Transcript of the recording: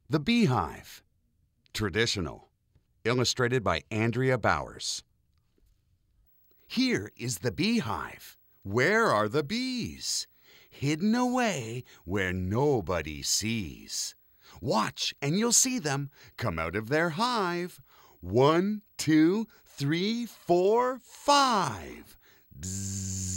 The Beehive. Traditional. Illustrated by Andrea Bowers. Here is the beehive. Where are the bees? Hidden away where nobody sees. Watch and you'll see them come out of their hive. 1, 2, 3, 4, 5. Bzzz.